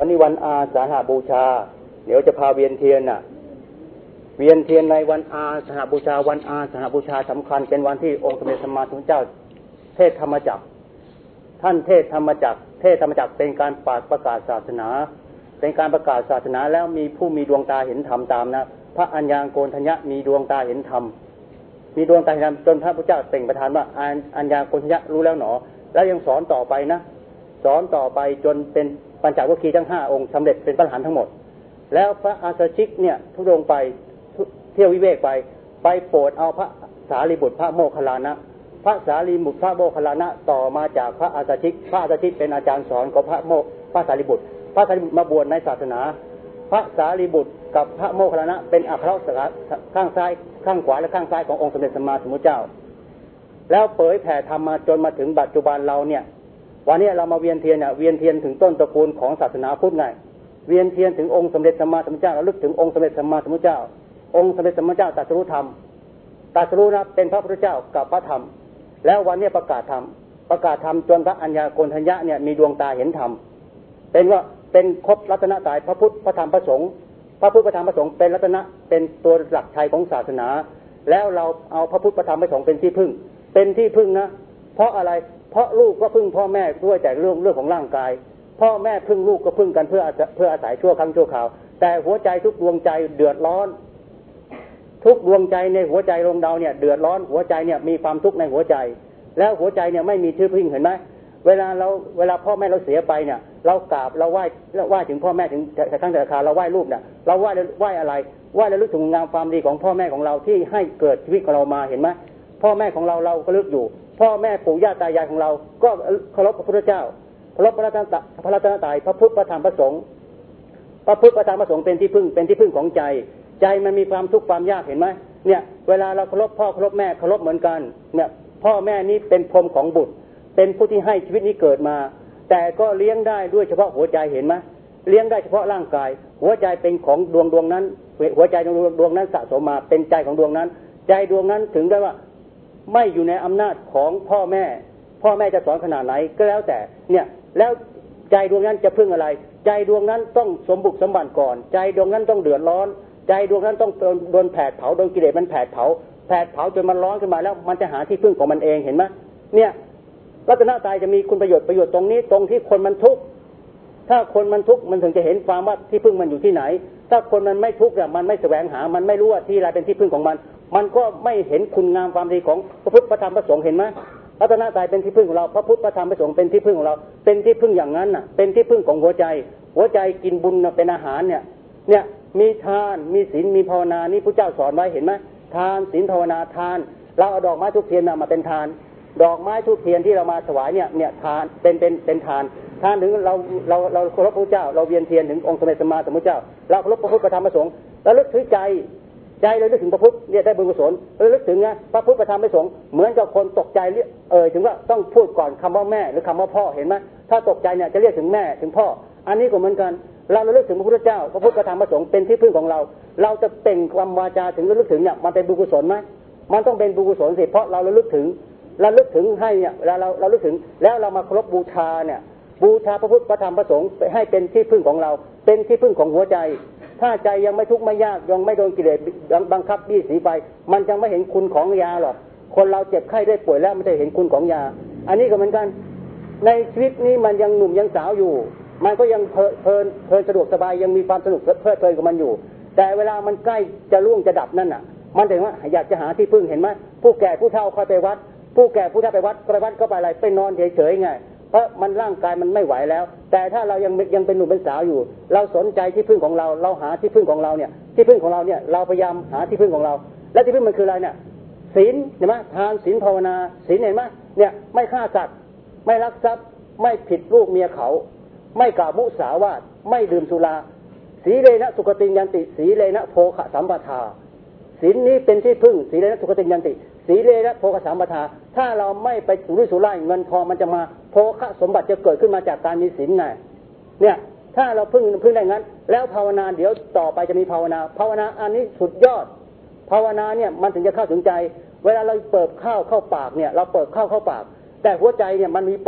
วันนี้วันอาสาฬหบูชาเดี๋ยวจะพาเวียนเทียนเวียนเทียนในวันอาสาฬหบูชาวันอาสาฬหบูชาสำคัญเป็นวันที่องค์สมเด็จสัมมาสัมพุทธเจ้าเทศธรรมจักรท่านเทศธรรมจักรเป็นการประกาศศาสนาเป็นการประกาศศาสนาแล้วมีผู้มีดวงตาเห็นธรรมตามนะพระอัญญาโกณฑัญญะมีดวงตาเห็นธรรมมีดวงตาเห็นธรรมจนพระพุทธเจ้าเต่งประทานว่าอัญญาโกณฑัญญะรู้แล้วหนอแล้วยังสอนต่อไปนะสอนต่อไปจนเป็นปัญจวัคคีย์ทั้ง5องค์สำเร็จเป็นพระอรหันต์ทั้งหมดแล้วพระอาสชิกเนี่ยทุดงไปเที่ยววิเวกไปโปรดเอาพระสารีบุตรพระโมคคัลลานะพระสารีบุตรพระโมคคัลลานะต่อมาจากพระอาสชิกพระอาสชิกเป็นอาจารย์สอนของพระสารีบุตรมาบวชในศาสนาพระสารีบุตรกับพระโมคคัลลานะเป็นอัครสารข้างซ้ายข้างขวาและข้างซ้ายขององค์สมเด็จสัมมาสัมพุทธเจ้าแล้วเผยแผ่ธรรมมาจนมาถึงปัจจุบันเราเนี่ยวันนี้เรามาเวียนเทียนถึงต้นตระกูลของศาสนาพุทธไงเวียนเทียนถึงองค์สมเด็จสัมมาสัมพุทธเจ้าระลึกถึงองค์สมเด็จสัมมาสัมพุทธเจ้าองค์สมเด็จสัมมาสัมพุทธเจ้าตรัสรู้ธรรมตรัสรู้นะเป็นพระพุทธเจ้ากับพระธรรมแล้ววันนี้ประกาศธรรมจนพระอัญญาโกณฑัญญะเนี่ยมีดวงตาเห็นธรรมเป็นครบรัตนตรัยพระพุทธพระธรรมพระสงฆ์พระพุทธพระธรรมพระสงฆ์เป็นรัตนะเป็นตัวหลักชัยของศาสนาแล้วเราเอาพระพุทธพระธรรมพระสงฆ์เป็นที่พึ่งนะเพราะอะไรเพราะลูกก็พึ่งพ่อแม่ด้วยแต่เรื่องของร่างกายพ่อแม่พึ่งลูกก็พึ่งกันเพื่ออาศัยชั่วครั้งชั่วคราวแต่หัวใจทุกดวงใจเดือดร้อนทุกดวงใจในหัวใจดวงดาวเนี่ยเดือดร้อนหัวใจเนี่ยมีความทุกข์ในหัวใจแล้วหัวใจเนี่ยไม่มีที่พึ่งเห็นไหมเวลาพ่อแม่เราเสียไปเนี่ยเรากราบเราไหว้ถึงพ่อแม่ถึงแต่ครั้งแต่คราเราไหว้รูปเนี่ยเราไหว้อะไรไหว้ระลึกถึงงามความดีของพ่อแม่ของเราที่ให้เกิดชีวิตของเรามาเห็นไหมพ่อแม่ของเราก็ลึกอยู่พ่อแม่ปู่ย่าตายายของเราก็เคารพพระพุทธเจ้าเคารพพระรัตนตรัยพระพุทธพระธรรมพระสงฆ์พระพุทธพระธรรมพระสงฆ์เป็นที่พึ่งของใจมันมีความทุกข์ความยากเห็นไหมเนี่ยเวลาเราเคารพพ่อเคารพแม่เคารพเหมือนกันเนี่ยพ่อแม่นี้เป็นพรหมของบุตรเป็นผู้ที่ให้ชีวิตนี้เกิดมาแต่ก็เลี้ยงได้ด้วยเฉพาะหัวใจเห็นไหมเลี้ยงได้เฉพาะร่างกายหัวใจเป็นของดวงนั้นหัวใจดวงนั้นสะสมมาเป็นใจของดวงนั้นใจดวงนั้นถึงได้ว่าไม่อยู่ในอำนาจของพ่อแม่จะสอนขนาดไหนก็แล้วแต่เนี่ยแล้วใจดวงนั้นจะพึ่งอะไรใจดวงนั้นต้องสมบุกสมบัติก่อนใจดวงนั้นต้องเดือดร้อนใจดวงนั้นต้องโดนแผดเผาโดนกิเลสมันแผดเผาจนมันร้อนขึ้นมาแล้วมันจะหาที่พึ่งของมันเองเห็นไหมเนี่ยรัตนตรัยจะมีคุณประโยชน์ตรงนี้ตรงที่คนมันทุกข์ถ้าคนมันทุกข์มันถึงจะเห็นความว่าที่พึ่งมันอยู่ที่ไหนถ้าคนมันไม่ทุกข์เนี่ยมันไม่แสวงหามันไม่รู้ว่าที่อะไรเป็นที่พึ่งของมันก็ไม่เห็นคุณงามความดีของพระพุทธพระธรรมพระสงฆ์เห็นไหมรัตนตรัยเป็นที่พึ่งของเราพระพุทธพระธรรมพระสงฆ์เป็นที่พึ่งของเราเป็นที่พึ่งอย่างนั้นน่ะเป็นที่พึ่งของหัวใจกินบุญเป็นอาหารเนี่ยมีทานมีศีลมีภาวนานี่พระเจ้าสอนไว้เห็นไหมทานศีลภาวนาทานเราเอาดอกไม้ทูบเทียนมาเป็นทานดอกไม้ทูบเทียนที่เรามาถวายเนี่ยทานเป็นทานถึงเราเคารพพระเจ้าเราเวียนเทียนถึงองค์สมเด็จสัมมาสัมพุทธเจ้าเราเคารพพระพุทธพระธรรมพระสงฆ์แล้วลึกถึงใจเราลึกถึงพระพุทธเนี่ยได้บุญกุศลแล้วลึกถึงนะพระพุทธพระธรรมพระสงฆ์เหมือนกับคนตกใจถึงว่าต้องพูดก่อนคำว่าแม่หรือคำว่าพ่อเห็นไหมถ้าตกใจเนี่ยจะเรียกถึงแม่ถึงพ่ออันนี้ก็เหมือนกันเราระลึกถึงพระพุทธเจ้าพระพุทธพระธรรมพระสงฆ์เป็นที่พึ่งของเราจะเต่งความวาจาถึงระลึกถึงเนี่ยมันเป็นบุญกุศลไหมมันต้องเป็นบุญกุศลสิเพราะเราระลึกถึงให้เนี่ยเวลาเราระลึกถึงแล้วเรามาเคารพบูชาเนี่ยบูชาพระพุทธพระธรรมพระสงฆ์ให้เป็นที่พึ่งของเราเป็นที่พึ่งของหัวใจถ้าใจยังไม่ทุกข์ไม่ยากยังไม่โดนกิเลสบังคับบี้สีไปมันจะไม่เห็นคุณของยาหรอกคนเราเจ็บไข้ได้ป่วยแล้วมันจะเห็นคุณของยาอันนี้ก็เหมือนกันในชีวิตนี้มันยังหนุ่มยังสาวอยู่มันก็ยังเพลินสะดวกสบายยังมีความสนุกเพลิดเพลินกับมันอยู่แต่เวลามันใกล้จะล่วงจะดับนั่นน่ะมันถึงว่าอยากจะหาที่พึ่งเห็นไหมผู้แก่ผู้เฒ่าค่อยไปวัดผู้แก่ผู้เฒ่าไปวัดก็ไปอะไรไปนอนเฉยๆไงเพราะมันร่างกายมันไม่ไหวแล้วแต่ถ้าเรายังเป็นหนุ่มเป็นสาวอยู่เราสนใจที่พึ่งของเราหาที่พึ่งของเราเนี่ยที่พึ่งของเราเนี่ยเราพยายามหาที่พึ่งของเราและที่พึ่งมันคืออะไรเนี่ยศีลเห็นไหมทานศีลภาวนาศีลเห็นไหมเนี่ยไม่ฆ่าสัตว์ไม่ลักทรัพย์ไม่ผิดลูกเมียเขาไม่กล่าวมุสาวาทไม่ดื่มสุราสีเลนะสุขติยันติสีเลนะโภคสัมปทาศีลนี้เป็นที่พึ่งสีเลนะสุขติยันติสีเลนะโภคสัมปทาถ้าเราไม่ไปสุรุ่ยสุร่ายเงินทองมันจะมาโภคสมบัติจะเกิดขึ้นมาจากการมีศีลไงเนี่ยถ้าเราพึ่งได้งั้นแล้วภาวนาเดี๋ยวต่อไปจะมีภาวนาอันนี้สุดยอดภาวนาเนี่ยมันถึงจะเข้าถึงใจเวลาเราเปิดข้าวเข้าปากเนี่ยเราเปิดข้าวเข้าปากแต่หัวใจเนี่ยมันมีปาก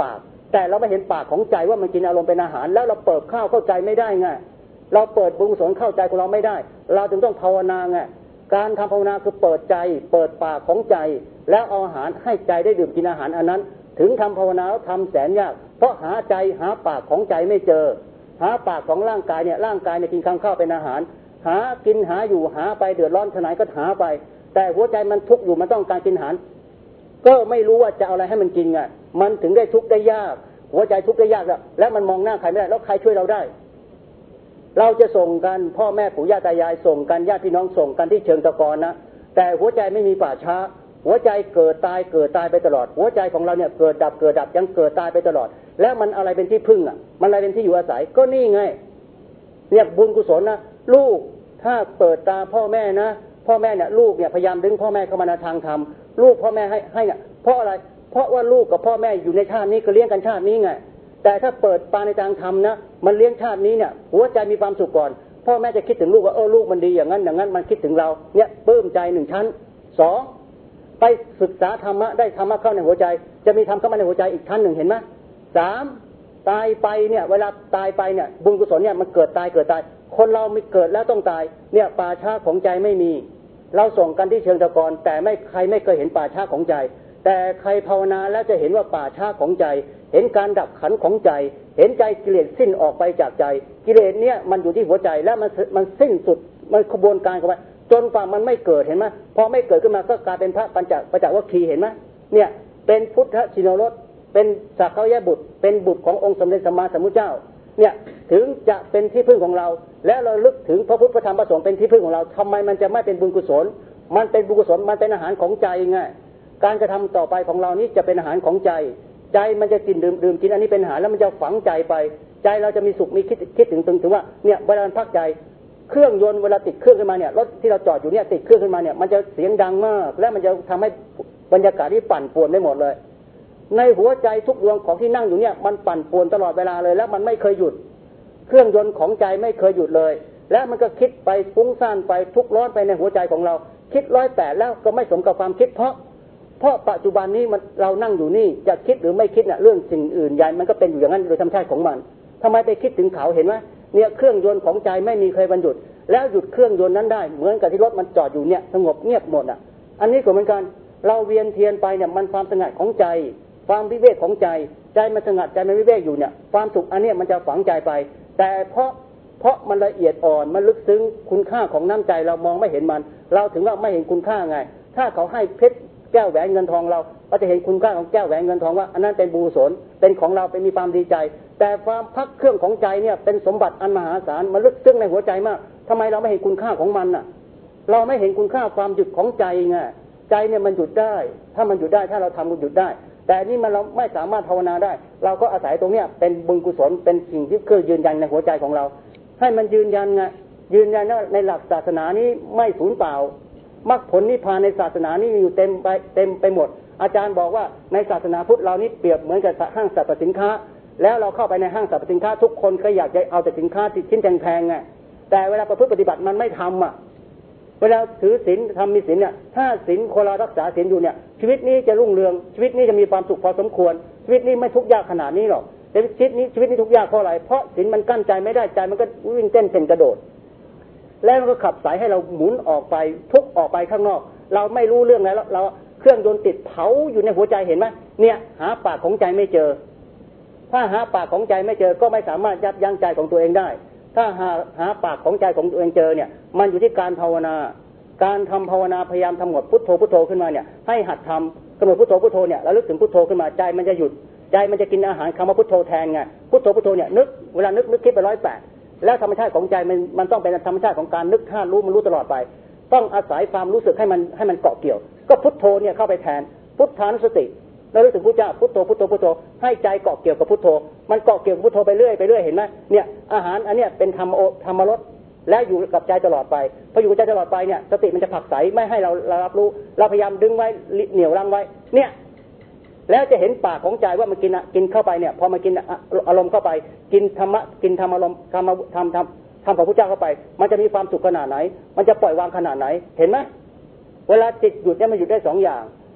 แต่เราไม่เห็นปากของใจว่ามันกินอารมณ์เป็นอาหารแล้วเราเปิดข้าวเข้าใจไม่ได้ไงเราเปิดบุญกุศลเข้าใจของเราไม่ได้เราจึงต้องภาวนาไงการทำภาวนาคือเปิดใจเปิดปากของใจแล้วเอาอาหารให้ใจได้ดื่มกินอาหารอันนั้นถึงทำภาวนาแล้วทำแสนยากเพราะหาใจหาปากของใจไม่เจอหาปากของร่างกายเนี่ยร่างกายเนี่ยกินข้าวเป็นอาหารหากินหาอยู่หาไปเดือดร้อนขนาดก็หาไปแต่หัวใจมันทุกข์อยู่มันต้องการกินอาหารก็ไม่รู้ว่าจะเอาอะไรให้มันกินไงมันถึงได้ทุกข์ได้ยากหัวใจทุกข์ได้ยากแล้วมันมองหน้าใครไม่ได้แล้วใครช่วยเราได้เราจะส่งกันพ่อแม่ปู่ย่าตายายส่งกันญาติพี่น้องส่งกันที่เชิงตะกอนนะแต่หัวใจไม่มีป่าช้าหัวใจเกิดตายไปตลอดหัวใจของเราเนี่ยเกิดดับยังเกิดตายไปตลอดแล้วมันอะไรเป็นที่พึ่งอ่ะมันอะไรเป็นที่อยู่อาศัยก็นี่ไงเนี่ยบุญกุศลนะลูกถ้าเปิดตาพ่อแม่นะพ่อแม่เนี่ยลูกเนี่ยพยายามดึงพ่อแม่เข้ามาในทางธรรมลูกพ่อแม่ให้เนี่ยเพราะอะไรเพราะว่าลูกกับพ่อแม่อยู่ในชาตินี้ก็เลี้ยงกันชาตินี้ไงแต่ถ้าเปิดตาในทางธรรมนะมันเลี้ยงชาตินี้เนี่ยหัวใจมีความสุขก่อนพ่อแม่จะคิดถึงลูกว่าลูกมันดีอย่างนั้นมันคิดถึงเราเนี่ยปลื้มใจ1ชั้น2ไปศึกษาธรรมะได้ธรรมะเข้าในหัวใจจะมีธรรมเข้ามาในหัวใจอีกชั้น1เห็นไหม3ตายไปเนี่ยเวลาตายไปเนี่ยบุญกุศลเนี่ยมันเกิดตายคนเราไม่เกิดแล้วต้องตายเนี่ยป่าช้าของใจไม่มีเราส่งกันที่เชิงตะกอนแต่ใครไม่เคยเห็นป่าช้าของใจแต่ใครภาวนาแล้วจะเห็นว่าป่าช้าของใจเห็นการดับขันของใจเห็นใจกิเลสสิ้นออกไปจากใจกิเลสเนี่ยมันอยู่ที่หัวใจแล้วมันสิ้นสุดมันขบวนการเข้าไปจนฝ่ามันไม่เกิดเห็นไหมพอไม่เกิดขึ้นมาก็กลายเป็นพระปัญจวัคคีย์เห็นไหมเนี่ยเป็นพุทธชินรสเป็นสักขยบุตรเป็นบุตรขององค์สมเด็จสัมมาสัมพุทธเจ้าเนี่ยถึงจะเป็นที่พึ่งของเราและเราลึกถึงพระพุทธพระธรรมพระสงฆ์เป็นที่พึ่งของเราทำไมมันจะไม่เป็นบุญกุศลมันเป็นบุญกุศลมันเป็นอาหารของใจไงการกระทำต่อไปของเรานี้จะเป็นอาหารของใจใจมันจะกินดื่มกินอันนี้เป็นอาหารแล้วมันจะฝังใจไปใจเราจะมีสุขมีคิดถึงว่าเนี่ยเวลาพักใจเครื่องยนต์เวลาติดเครื่องขึ้นมาเนี่ยรถที่เราจอดอยู่เนี่ยติดเครื่องขึ้นมาเนี่ยมันจะเสียงดังมากและมันจะทำให้บรรยากาศที่ปั่นป่วนได้หมดเลยในหัวใจทุกดวงของที่นั่งอยู่เนี่ยมันปั่นป่วนตลอดเวลาเลยแล้วมันไม่เคยหยุดเครื่องยนต์ของใจไม่เคยหยุดเลยและมันก็คิดไปฟุ้งซ่านไปทุกข์ร้อนไปในหัวใจของเราคิด108แล้วก็ไม่สมกับความคิดเพราะปัจจุบันนี้มันเรานั่งอยู่นี่จะคิดหรือไม่คิดเนี่ยเรื่องสิ่งอื่นใหญ่มันก็เป็นอยู่อย่างนั้นโดยธรรมชาติของมันทำไมไปคิดถึงเขาเห็นไหมเนี่ยเครื่องยนต์ของใจไม่มีเคยบรรจุแล้วหยุดเครื่องยนต์นั้นได้เหมือนกับที่รถมันจอดอยู่เนี่ยสงบเงียบหมดอ่ะอันนี้ก็เหมือนกันเราเวียนเทียนไปเนี่ยมันความสงัดของใจความวิเวกของใจมันสงัดใจมันวิเวกอยู่เนี่ยความสุขอันนี้มันจะฝังใจไปแต่เพราะมันละเอียดอ่อนมันลึกซึ้งคุณค่าของน้ำใจเรามองไม่เห็นมันเราถึงว่าไม่เห็นคุณค่าไงถ้าเขาให้เพชรแก้วแหวนเงินทองเราก็จะเห็นคุณค่าของแก้วแหวนเงินทองว่าอันนั้นเป็นบุญกุศลเป็นของเราเป็นมีความดีใจแต่ความพักเครื่องของใจเนี่ยเป็นสมบัติอันมหาศาลมันลึกซึ้งในหัวใจมากทำไมเราไม่เห็นคุณค่าของมันน่ะเราไม่เห็นคุณค่าความหยุดของใจไงใจเนี่ยมันหยุดได้ถ้ามันหยุดได้ถ้าเราทำมันหยุดได้แต่นี่มันเราไม่สามารถภาวนาได้เราก็อาศัยตรงเนี้ยเป็นบุญกุศลเป็นสิ่งที่เคยยืนยันในหัวใจของเราให้มันยืนยันไงยืนยันว่าในหลักศาสนานี้ไม่สูญเปล่ามรรคผลนิพพานในศาสนานี้อยู่เต็มไปหมดอาจารย์บอกว่าในศาสนาพุทธเรานี้เปรียบเหมือนกับห้างสรรพสินค้าแล้วเราเข้าไปในห้างสรรพสินค้าทุกคนก็อยากจะเอาแต่สินค้าชิ้นแพงๆไงแต่เวลาประพฤติปฏิบัติมันไม่ทำอ่ะเวลาถือศีลทำมีศีลเนี่ยถ้าศีลคนเรารักษาศีลอยู่เนี่ยชีวิตนี้จะรุ่งเรืองชีวิตนี้จะมีความสุขพอสมควรชีวิตนี้ไม่ทุกข์ยากขนาดนี้หรอกแต่ชีวิตนี้ทุกข์ยากเพราะอะไรเพราะศีลมันกั้นใจไม่ได้ใจมันก็วิ่งเต้นเป็นกระโดดแล้วมันก็ขับสายให้เราหมุนออกไปทุกออกไปข้างนอกเราไม่รู้เรื่องแล้วเราเครื่องยนต์ติดเผาอยู่ในหัวใจเห็นไหมเนี่ยหาปากของใจไม่เจอถ้าหาปากของใจไม่เจอก็ไม่สามารถยับยั้งใจของตัวเองได้ถ้าหาปากของใจของตัวเองเจอเนี่ยมันอยู่ที่การภาวนาการทำภาวนาพยายามทำหมดพุทโธพุทโธขึ้นมาเนี่ยให้หัดทำกำหนดพุทโธพุทโธเนี่ยแล้วลึกถึงพุทโธขึ้นมาใจมันจะหยุดใจมันจะกินอาหารคำว่าพุทโธแทนไงพุทโธพุทโธเนี่ยนึกเวลานึกคิดไป108แล้วธรรมชาติของใจมันต้องเป็นธรรมชาติของการนึกท่ารู้มันรู้ตลอดไปต้องอาศัยความรู้สึกให้มันเกาะเกี่ยวก็พุทโธเนี่ยเข้าไปแทนพุทธานุสติแล้วรู้สึกพุทธเจ้าพุทโธพุทโธพุทโธให้ใจเกาะเกี่ยวกับพุทโธมันเกาะเกี่ยวกับพุทโธไปเรื่อยเห็นไหมเนี่ยอาหารอันเนี้ยเป็นธรรมรสและอยู่กับใจตลอดไปพออยู่กับใจตลอดไปเนี่ยสติมันจะผลักไสไม่ให้เรารับรู้เราพยายามดึงไว้เหนี่ยวรั้งไว้เนี่ยแล้วจะเห็นปากของใจว่ามันกินเข้าไปเนี่ยพอมันกินอารมณ์เข้าไปกินธรรมะกินธรรมอารมณ์ทำของพระเจ้าเข้าไปมันจะมีความสุขขนาดไหนมันจะปล่อยวางขนาดไหนเห็นไหมเวลาจิตหยุดเนี่ยมันหยุดได้2อย่าง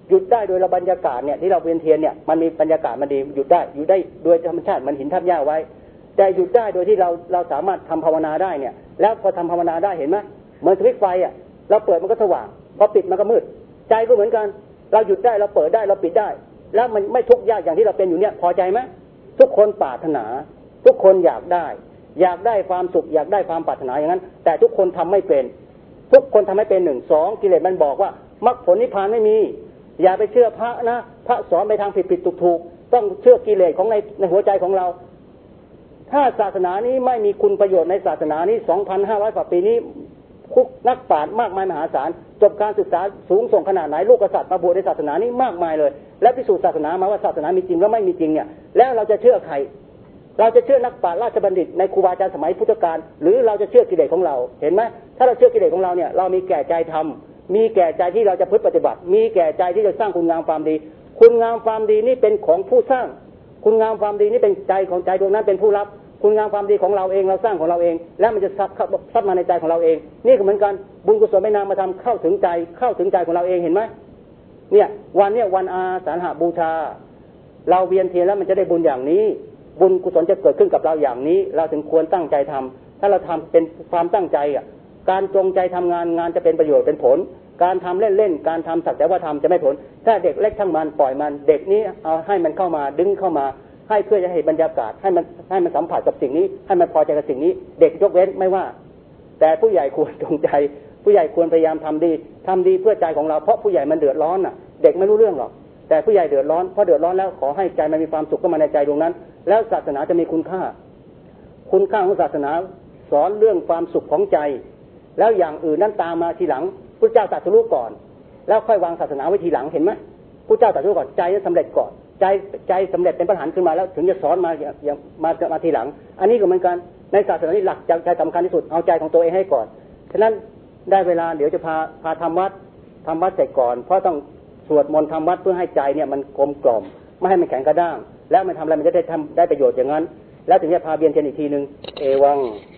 หยุดได้โดยเราบรรยากาศเนี่ยที่เราเวียนเทียนเนี่ยมันมีบรรยากาศมันดีหยุดได้โดยธรรมชาติมันหินทับหญ้าไว้แต่หยุดได้โดยที่เราสามารถทำภาวนาได้เนี่ยแล้วพอทำภาวนาได้เห็นไหมเหมือนสวิตช์ไฟอ่ะเราเปิดมันก็สว่างพอปิดมันก็มืดใจก็เหมือนกันเราหยุดได้เราเปิดได้เราปิดได้แล้วมันไม่ทุกข์ยากอย่างที่เราเป็นอยู่เนี่ยพอใจไหมทุกคนปรารถนาทุกคนอยากได้ความสุขอยากได้ความปรารถนาอย่างนั้นแต่ทุกคนทำไม่เป็นทุกคนทำไม่เป็นหนึ่งสองกิเลสมันบอกว่ามรรคผลนิพพานไม่มีอย่าไปเชื่อพระนะพระสอนไปทางผิดถูกต้องเชื่อกิเลสของในหัวใจของเราถ้าศาสนานี้ไม่มีคุณประโยชน์ในศาสนานี้ 2,500 กว่าปีนี้นักปราชญ์มากมายมหาศาลจบการศึกษาสูงส่งขนาดไหนลูกกษัตริย์มาบวชในศาสนานี้มากมายเลยและพิสูจน์ศาสนามาว่าศาสนามีจริงและไม่มีจริงเนี่ยแล้วเราจะเชื่อใครเราจะเชื่อนักปราชญ์ราชบัณฑิตในครูบาอาจารย์สมัยพุทธกาลหรือเราจะเชื่อกิเลสของเราเห็นไหมถ้าเราเชื่อกิเลสของเราเนี่ยเรามีแก่ใจทำมีแก่ใจที่เราจะปฏิบัติมีแก่ใจที่จะสร้างคุณงามความดีคุณงามความดีนี่เป็นของผู้สร้างคุณงามความดีนี่เป็นใจของใจดวงนั้นเป็นผู้รับคุณงามความดีของเราเองเราสร้างของเราเองแล้วมันจะซับมาในใจของเราเองนี่ก็เหมือนกันบุญกุศลไม่นามมาทำเข้าถึงใจของเราเองเห็นไหมเนี่ยวันอาสาฬหบูชาเราเวียนเทียนแล้วมันจะได้บุญอย่างนี้บุญกุศลจะเกิดขึ้นกับเราอย่างนี้เราถึงควรตั้งใจทำถ้าเราทำเป็นความตั้งใจอ่ะการจงใจทำงานจะเป็นประโยชน์เป็นผลการทำเล่นการทำสักแต่ว่าทำจะไม่ผลถ้าเด็กเล็กทั้งมันปล่อยมันเด็กนี้เอาให้มันเข้ามาดึงเข้ามาให้เพื่อจะให้บรรยากาศให้มันสัมผัสกับสิ่งนี้ให้มันพอใจกับสิ่งนี้เด็กยกเว้นไม่ว่าแต่ผู้ใหญ่ควรจงใจผู้ใหญ่ควรพยายามทำดีเพื่อใจของเราเพราะผู้ใหญ่มันเดือดร้อนน่ะเด็กไม่รู้เรื่องหรอกแต่ผู้ใหญ่เดือดร้อนเพราะเดือดร้อนแล้วขอให้ใจมันมีความสุขเข้ามาในใจดวงนั้นแล้วศาสนาจะมีคุณค่าของศาสนาสอนเรื่องความสุขของใจแล้วอย่างอื่นนั้นตามมาทีหลังพระเจ้าตรัสรู้ก่อนแล้วค่อยวางศาสนาไว้ทีหลังเห็นไหมพระเจ้าตรัสรู้ก่อนใจนั้นสำเร็จก่อนใจสำเร็จเป็นพระอรหันต์ขึ้นมาแล้วถึงจะสอนมาทีหลังอันนี้ก็เหมือนกันในศาสนานี้หลักใจสำคัญที่สุดเอาใจของตัวเองให้ก่อนฉะนั้นได้เวลาเดี๋ยวจะพาทำวัดเสร็จก่อนเพราะต้องสวดมนต์ทำวัดเพื่อให้ใจเนี่ยมันกลมกล่อมไม่ให้มันแข็งกระด้างแล้วมันทำอะไรมันจะได้ประโยชน์อย่างนั้นแล้วถึงจะพาเวียนเทียนอีกทีนึงเอวัง